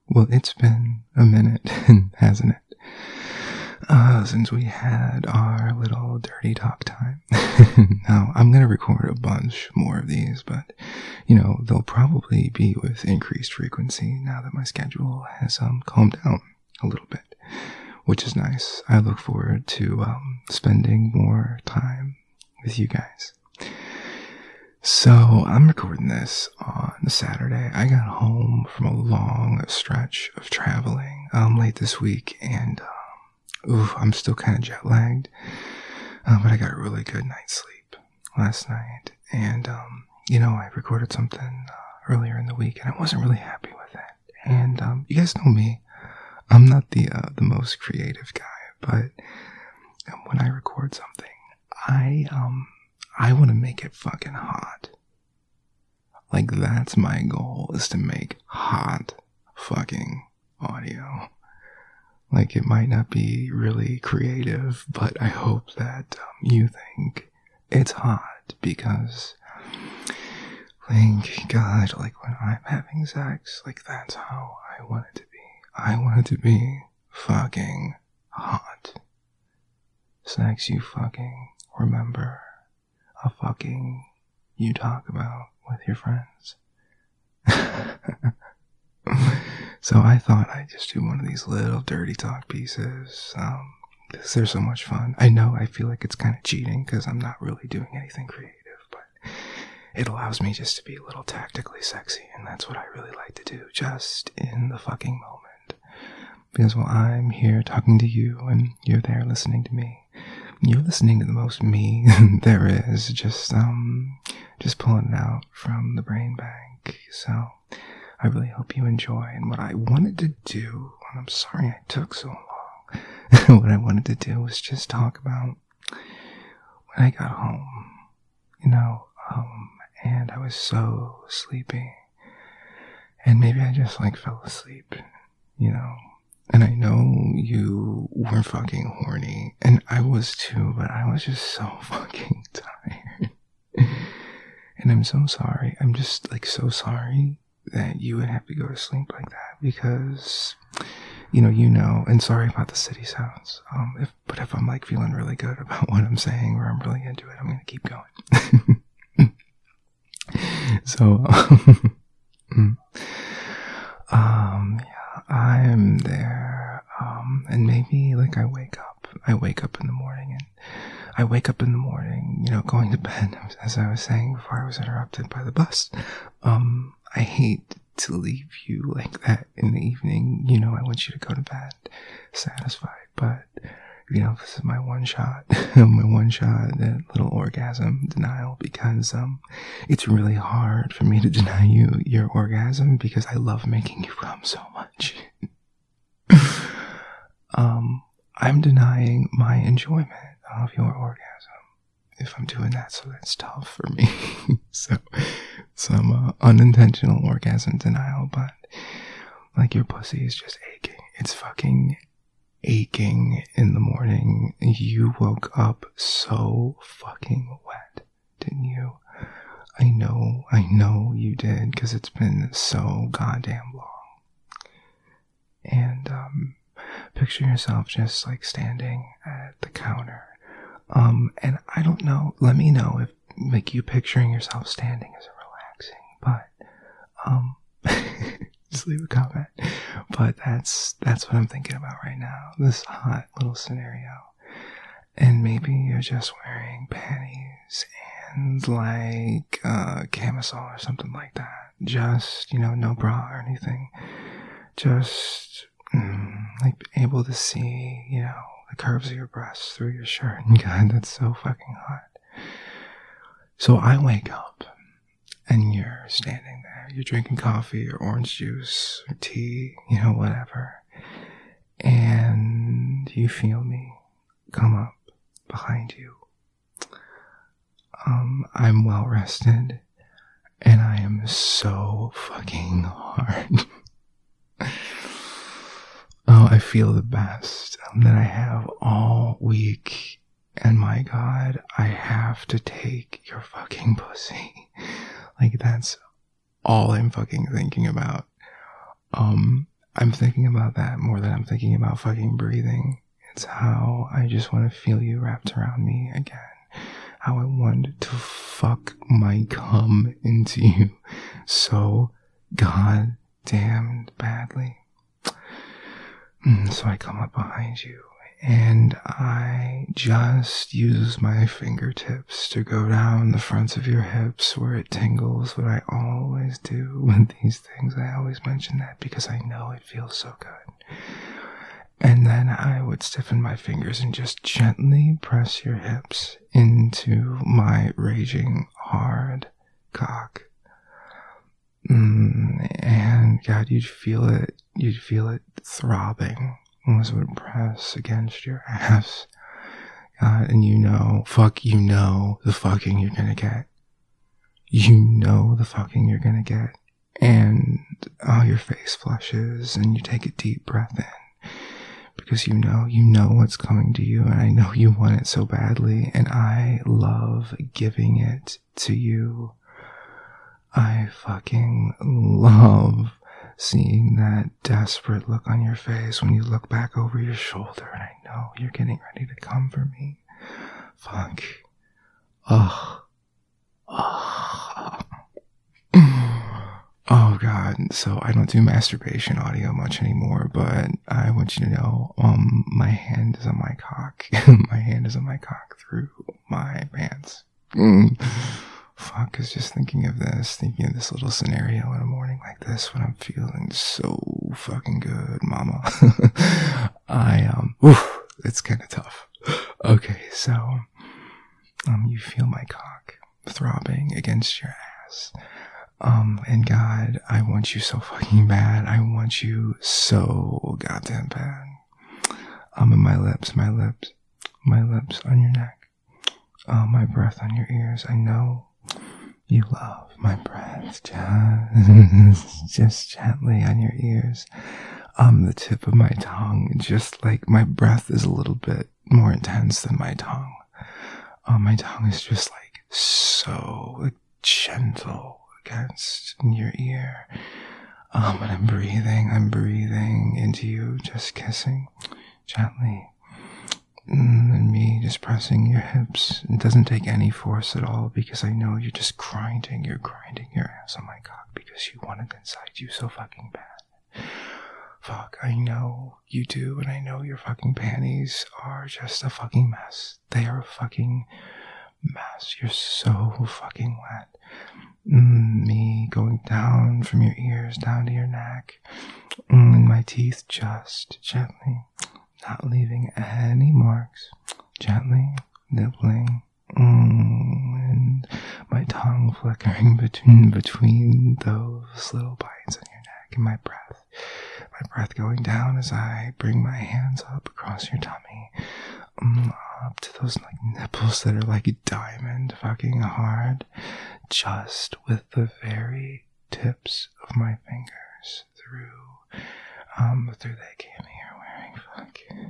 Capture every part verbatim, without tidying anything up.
Well, it's been a minute, hasn't it? Uh, since we had our little dirty talk time. Now, I'm going to record a bunch more of these, but, you know, they'll probably be with increased frequency now that my schedule has um, calmed down a little bit, which is nice. I look forward to um, spending more time with you guys. So, I'm recording this on Saturday. I got home from a long stretch of traveling um, late this week, and um, oof, I'm still kind of jet lagged, uh, but I got a really good night's sleep last night, and um, you know, I recorded something uh, earlier in the week, and I wasn't really happy with it. And um, you guys know me, I'm not the uh, the most creative guy, but um, when I record something, I um. I want to make it fucking hot. Like, that's my goal, is to make hot fucking audio. Like, it might not be really creative, but I hope that um, you think it's hot, because, thank God, like, when I'm having sex, like, that's how I want it to be. I want it to be fucking hot. Sex you fucking remember. A fucking you talk about with your friends. So I thought I'd just do one of these little dirty talk pieces, um, because they're so much fun. I know I feel like it's kind of cheating because I'm not really doing anything creative, but it allows me just to be a little tactically sexy, and that's what I really like to do, just in the fucking moment. Because while I'm here talking to you and you're there listening to me, you're listening to the most me there is, just um, just pulling it out from the brain bank. So I really hope you enjoy. And what I wanted to do, and I'm sorry I took so long, what I wanted to do was just talk about when I got home, you know, um, and I was so sleepy, and maybe I just like fell asleep, you know. And I know you were fucking horny, and I was too, but I was just so fucking tired. And I'm so sorry. I'm just, like, so sorry that you would have to go to sleep like that, because, you know, you know, and sorry about the city sounds. Um, if, but if I'm, like, feeling really good about what I'm saying, or I'm really into it, I'm gonna keep going. So, um, um, yeah. I'm there, um, and maybe, like, I wake up, I wake up in the morning, and I wake up in the morning, you know, going to bed, as I was saying before I was interrupted by the bus. um, I hate to leave you like that in the evening, you know, I want you to go to bed satisfied, but, you know, this is my one shot, my one shot at little orgasm denial, because, um, it's really hard for me to deny you your orgasm, because I love making you come so much. um, I'm denying my enjoyment of your orgasm if I'm doing that, so that's tough for me. So, some uh, unintentional orgasm denial, but, like, your pussy is just aching. It's fucking aching in the morning. You woke up so fucking wet, didn't you? I know, I know you did, because it's been so goddamn long. And, um, picture yourself just, like, standing at the counter. Um, and I don't know, let me know if, like, you picturing yourself standing isn't relaxing, but, um, just leave a comment. But that's that's what I'm thinking about right now, this hot little scenario. And maybe you're just wearing panties and, like, uh, camisole or something like that. Just, you know, no bra or anything. Just, mm, like, able to see, you know, the curves of your breasts through your shirt. And God, that's so fucking hot. So I wake up, and you're standing there, you're drinking coffee or orange juice or tea, you know, whatever. And you feel me come up behind you. Um, I'm well rested, and I am so fucking hard. Oh, I feel the best um, that I have all week. And my God, I have to take your fucking pussy. Like, that's all I'm fucking thinking about. Um, I'm thinking about that more than I'm thinking about fucking breathing. It's how I just want to feel you wrapped around me again. How I want to fuck my cum into you so goddamn badly. So I come up behind you and I just use my fingertips to go down the fronts of your hips where it tingles, what I always do with these things. I always mention that because I know it feels so good. And then I would stiffen my fingers and just gently press your hips into my raging hard cock. Mm, and God, you'd feel it, you'd feel it throbbing as it would press against your ass. God, and you know, fuck, you know the fucking you're gonna get. You know the fucking you're gonna get. And oh, your face flushes and you take a deep breath in. Because you know, you know what's coming to you, and I know you want it so badly, and I love giving it to you. I fucking love seeing that desperate look on your face when you look back over your shoulder, and I know you're getting ready to come for me. Fuck. Ugh. Ugh. Oh God, so I don't do masturbation audio much anymore, but I want you to know, um, my hand is on my cock. My hand is on my cock through my pants. Mm. Fuck, is just thinking of this, thinking of this little scenario in a morning like this when I'm feeling so fucking good, mama. I, um, oof, it's kind of tough. Okay, so, um, you feel my cock throbbing against your ass. Um, and God, I want you so fucking bad. I want you so goddamn bad. Um, and my lips, my lips, my lips on your neck. Um, my breath on your ears. I know you love my breath. Just, just gently on your ears. Um, the tip of my tongue, just like my breath is a little bit more intense than my tongue. Um, my tongue is just like so like, gentle against your ear. Um, and I'm breathing, I'm breathing into you, just kissing gently. And me just pressing your hips. It doesn't take any force at all because I know you're just grinding, you're grinding your ass on my cock because you want it inside you so fucking bad. Fuck, I know you do, and I know your fucking panties are just a fucking mess. They are a fucking mess. You're so fucking wet. Mm, me going down from your ears down to your neck, mm, and my teeth just gently, not leaving any marks, gently nibbling, mm, and my tongue flickering between between those little bites on your neck, and my breath, my breath going down as I bring my hands up across your tummy, mm, up to those like nipples that are like a diamond fucking hard, just with the very tips of my fingers through, um, through that cami you're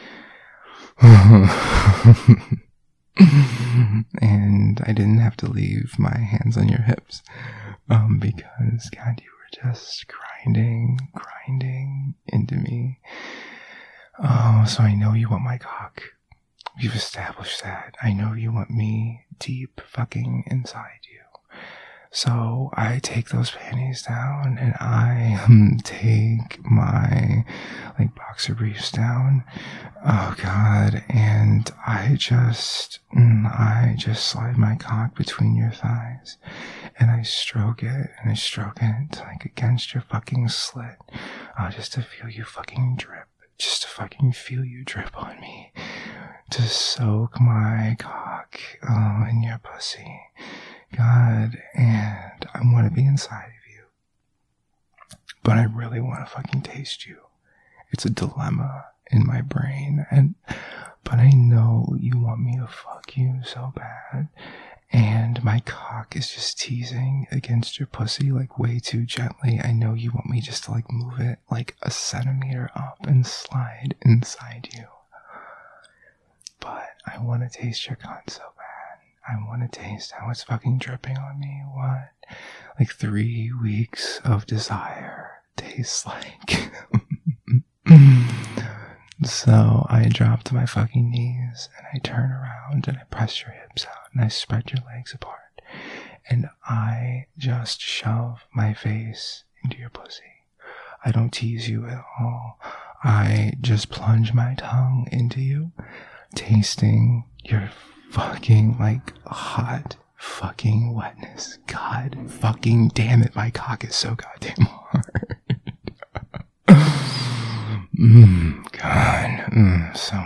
wearing. Fuck. And I didn't have to leave my hands on your hips, um, because God, you were just grinding, grinding into me. Oh, so I know you want my cock. We've established that. I know you want me deep fucking inside you. So I take those panties down and I um, take my like boxer briefs down. Oh God. And I just, mm, I just slide my cock between your thighs and I stroke it and I stroke it like against your fucking slit. Uh, just to feel you fucking drip. Just to fucking feel you drip on me. To soak my cock uh, in your pussy. God, and I want to be inside of you. But I really want to fucking taste you. It's a dilemma in my brain. and But I know you want me to fuck you so bad. And my cock is just teasing against your pussy like way too gently. I know you want me just to like move it like a centimeter up and slide inside you. But I want to taste your cunt so bad. I want to taste how it's fucking dripping on me. What? Like three weeks of desire tastes like. So I drop to my fucking knees and I turn around and I press your hips out and I spread your legs apart and I just shove my face into your pussy. I don't tease you at all. I just plunge my tongue into you, tasting your fucking, like, hot fucking wetness. God fucking damn it, my cock is so goddamn hard. mm, God. Mm, so,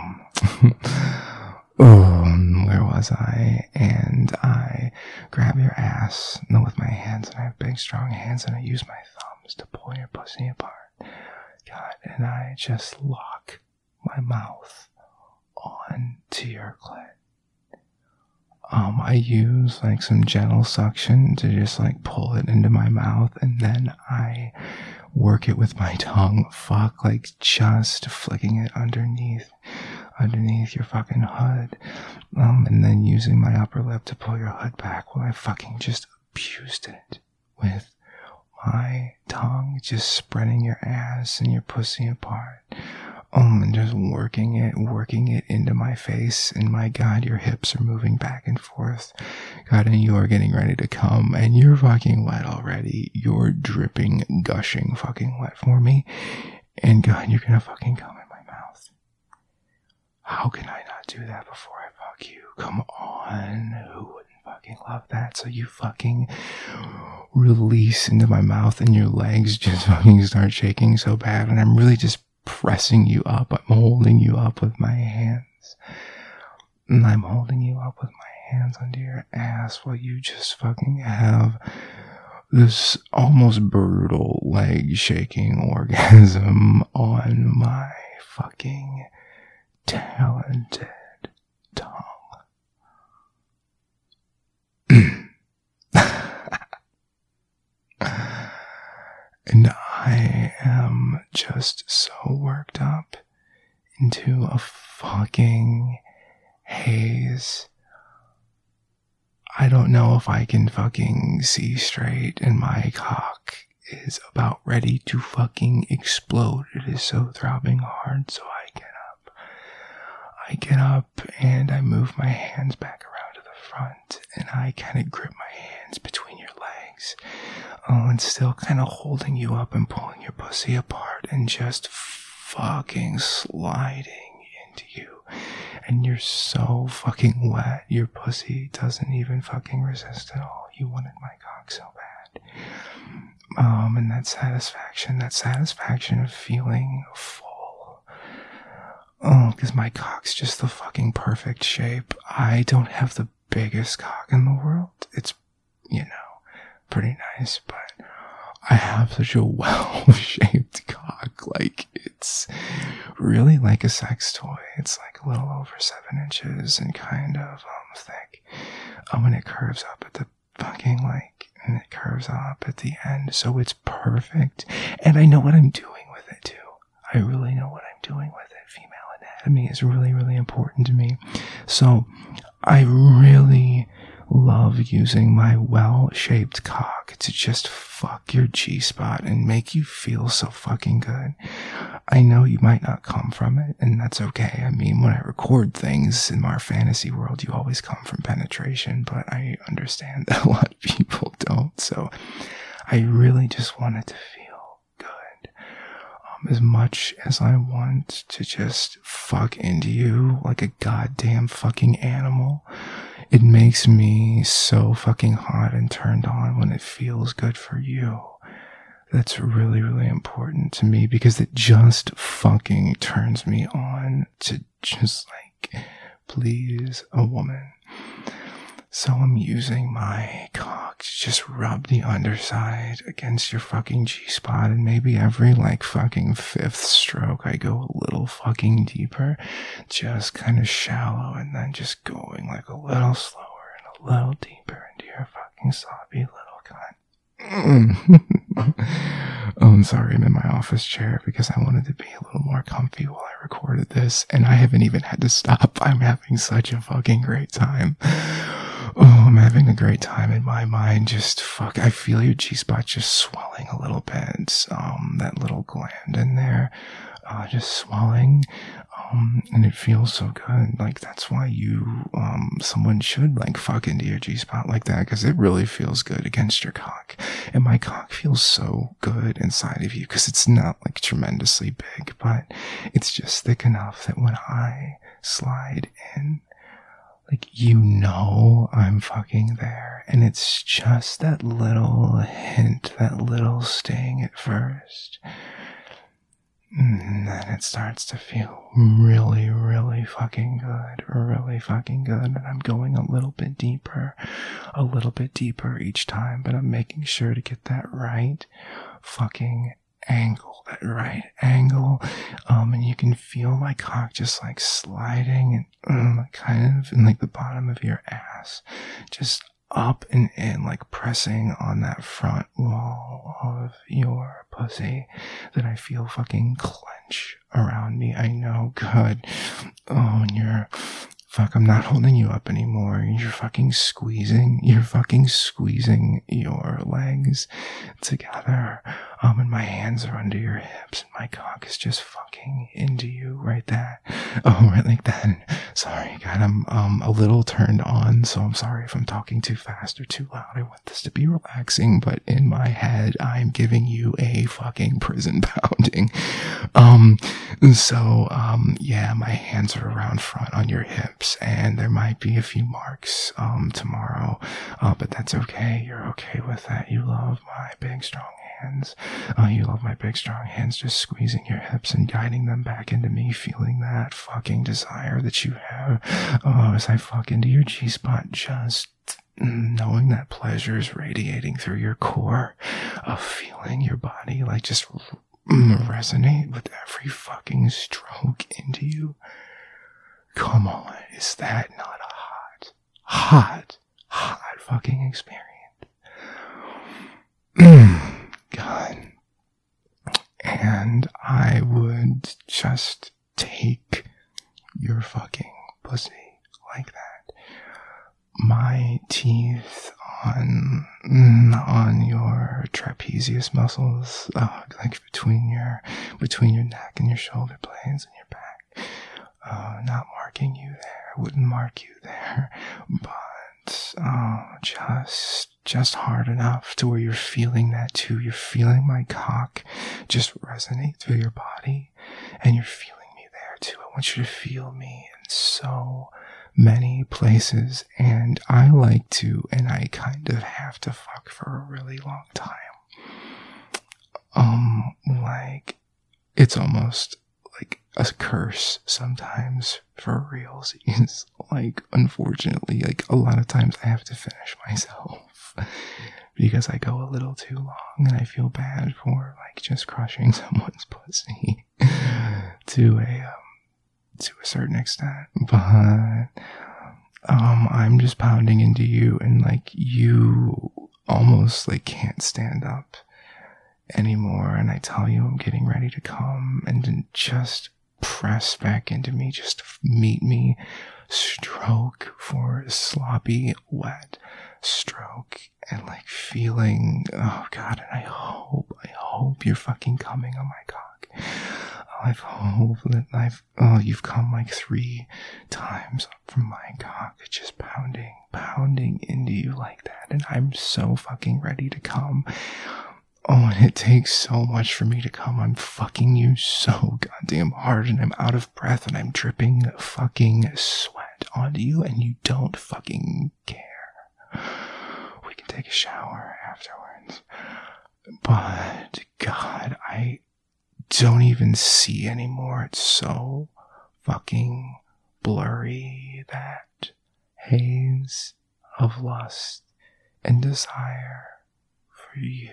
oh, where was I? And I grab your ass with my hands, and I have big, strong hands, and I use my thumbs to pull your pussy apart. God, and I just lock my mouth onto your clit. Um, I use like some gentle suction to just like pull it into my mouth, and then I work it with my tongue. Fuck, like just flicking it underneath, underneath your fucking hood. Um, and then using my upper lip to pull your hood back while I fucking just abused it with my tongue, just spreading your ass and your pussy apart. Um, and just working it, working it into my face, and my God, your hips are moving back and forth. God, and you are getting ready to come, and you're fucking wet already. You're dripping, gushing fucking wet for me. And God, you're gonna fucking come in my mouth. How can I not do that before I fuck you? Come on, who wouldn't fucking love that? So you fucking release into my mouth, and your legs just fucking start shaking so bad, and I'm really just pressing you up. I'm holding you up with my hands. And I'm holding you up with my hands under your ass while you just fucking have this almost brutal leg shaking orgasm on my fucking talented tongue. And I am just so worked up into a fucking haze. I don't know if I can fucking see straight, and my cock is about ready to fucking explode. It is so throbbing hard, so I get up. I get up and I move my hands back around to the front, and I kind of grip my hands between your legs. Oh, and still kind of holding you up and pulling your pussy apart and just fucking sliding into you. And you're so fucking wet, your pussy doesn't even fucking resist at all. You wanted my cock so bad. Um, and that satisfaction, that satisfaction of feeling full. Oh, because my cock's just the fucking perfect shape. I don't have the biggest cock in the world. It's, you know, pretty nice, but I have such a well-shaped cock. Like, it's really like a sex toy. It's like a little over seven inches and kind of um thick. Um, and it curves up at the fucking, like, and it curves up at the end, so it's perfect. And I know what I'm doing with it, too. I really know what I'm doing with it. Female anatomy is really, really important to me. So, I really love using my well-shaped cock to just fuck your G-spot and make you feel so fucking good. I know you might not come from it, and that's okay. I mean, when I record things in our fantasy world, you always come from penetration, but I understand that a lot of people don't, so I really just wanted to feel good. Um, as much as I want to just fuck into you like a goddamn fucking animal, it makes me so fucking hot and turned on when it feels good for you. That's really, really important to me because it just fucking turns me on to just like please a woman. So I'm using my cock to just rub the underside against your fucking G-spot, and maybe every like fucking fifth stroke I go a little fucking deeper, just kind of shallow, and then just going like a little slower and a little deeper into your fucking sloppy little cunt. Oh, I'm sorry, I'm in my office chair because I wanted to be a little more comfy while I recorded this, and I haven't even had to stop. I'm having such a fucking great time. Oh, I'm having a great time in my mind. Just fuck, I feel your G-spot just swelling a little bit. Um, that little gland in there, uh, just swelling. Um, and it feels so good. Like, that's why you, um, someone should, like, fuck into your G-spot like that, because it really feels good against your cock. And my cock feels so good inside of you, because it's not, like, tremendously big, but it's just thick enough that when I slide in, like, you know I'm fucking there. And it's just that little hint, that little sting at first. And then it starts to feel really, really fucking good. Really fucking good. And I'm going a little bit deeper. A little bit deeper each time. But I'm making sure to get that right fucking angle. That right angle. Um, and you can feel my cock just like sliding and um, kind of in like the bottom of your ass. Just up and in, like pressing on that front wall of your pussy that I feel fucking clench around me. I know, good. Oh, and you're, fuck, I'm not holding you up anymore. You're fucking squeezing, you're fucking squeezing your legs together. Um, and my hands are under your hips, and my cock is just fucking into you right there. Oh, right like that. And sorry, God, I'm um a little turned on, so I'm sorry if I'm talking too fast or too loud. I want this to be relaxing, but in my head, I'm giving you a fucking prison pounding. Um, so, um, yeah, my hands are around front on your hips, and there might be a few marks, um, tomorrow, uh, but that's okay. You're okay with that. You love my big, strong hands. Uh, you love my big, strong hands just squeezing your hips and guiding them back into me, feeling that fucking desire that you have, uh, as I fuck into your G-spot, just knowing that pleasure is radiating through your core, of feeling your body like just resonate with every fucking stroke into you. Come on, is that not a hot, hot, hot fucking experience? God. And I would just take your fucking pussy like that. My teeth on on your trapezius muscles, uh, like between your between your neck and your shoulder blades and your back. Uh, not marking you there, wouldn't mark you there, but uh, just just hard enough to where you're feeling that too. You're feeling my cock just resonate through your body, and you're feeling me there too. I want you to feel me in so many places, and I like to, and I kind of have to fuck for a really long time. Um, like, it's almost like a curse sometimes for realsies. Like, unfortunately, like a lot of times I have to finish myself because I go a little too long, and I feel bad for like just crushing someone's pussy to a um, to a certain extent. But um, I'm just pounding into you, and like you almost like can't stand up anymore. And I tell you I'm getting ready to come, and then just press back into me, just meet me, stroke for sloppy, wet stroke, and like feeling, oh God, and I hope, I hope you're fucking coming on my cock. I hope that I've, oh, you've come like three times up from my cock, just pounding, pounding into you like that, and I'm so fucking ready to come. Oh, and it takes so much for me to come. I'm fucking you so goddamn hard, and I'm out of breath, and I'm dripping fucking sweat onto you, and you don't fucking care. We can take a shower afterwards. But, God, I don't even see anymore. It's so fucking blurry, that haze of lust and desire for you.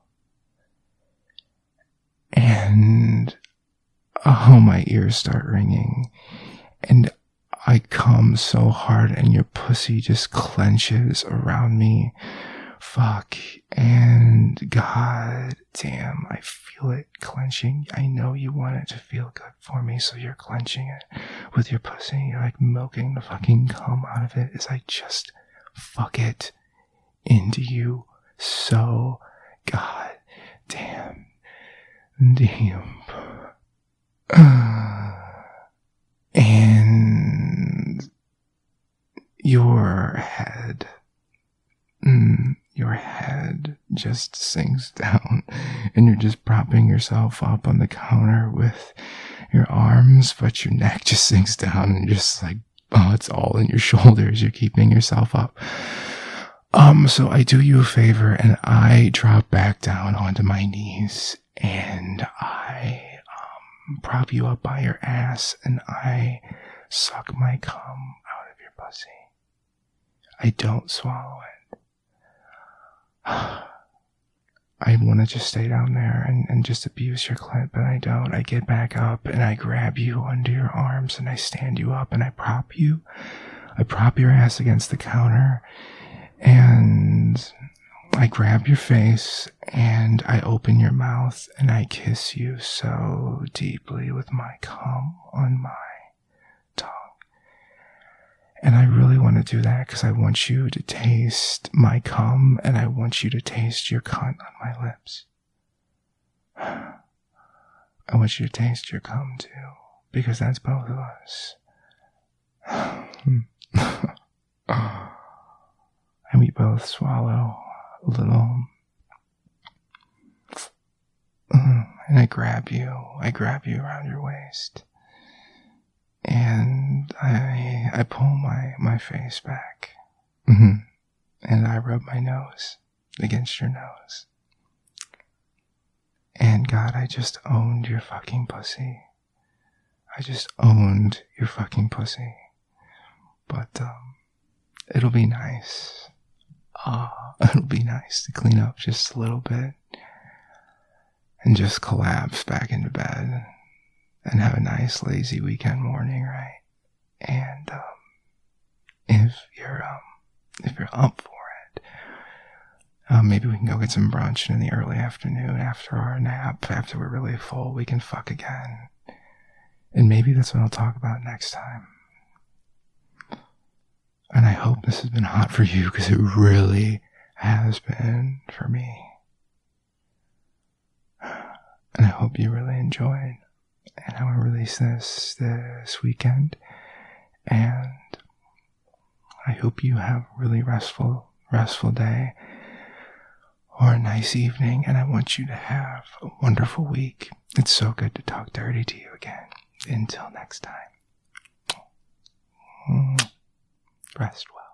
And, oh, my ears start ringing, and I come so hard, and your pussy just clenches around me. Fuck. And God damn, I feel it clenching. I know you want it to feel good for me, so you're clenching it with your pussy. You're like milking the fucking cum out of it as I just fuck it into you so goddamn deep. And your head, mm, your head just sinks down, and you're just propping yourself up on the counter with your arms, but your neck just sinks down, and you're just like, oh, it's all in your shoulders. You're keeping yourself up. Um, so I do you a favor, and I drop back down onto my knees, and I um, prop you up by your ass, and I suck my cum out of your pussy. I don't swallow it. I want to just stay down there and, and just abuse your clit, but I don't. I get back up and I grab you under your arms and I stand you up and I prop you. I prop your ass against the counter and I grab your face and I open your mouth and I kiss you so deeply with my cum on my tongue. And I really want to do that because I want you to taste my cum and I want you to taste your cunt on my lips. I want you to taste your cum too, because that's both of us. And we both swallow a little. And I grab you. I grab you around your waist. And I I pull my, my face back. Mm-hmm. And I rub my nose against your nose. And God, I just owned your fucking pussy. I just owned your fucking pussy. But um, it'll be nice. Uh, it'll be nice to clean up just a little bit. And just collapse back into bed. And have a nice lazy weekend morning, right? And um, if you're um, if you're up for it, um, maybe we can go get some brunch in the early afternoon after our nap. After we're really full, we can fuck again. And maybe that's what I'll talk about next time. And I hope this has been hot for you because it really has been for me. And I hope you really enjoyed. And I'm going to release this this weekend. And I hope you have a really restful, restful day or a nice evening. And I want you to have a wonderful week. It's so good to talk dirty to you again. Until next time. Rest well.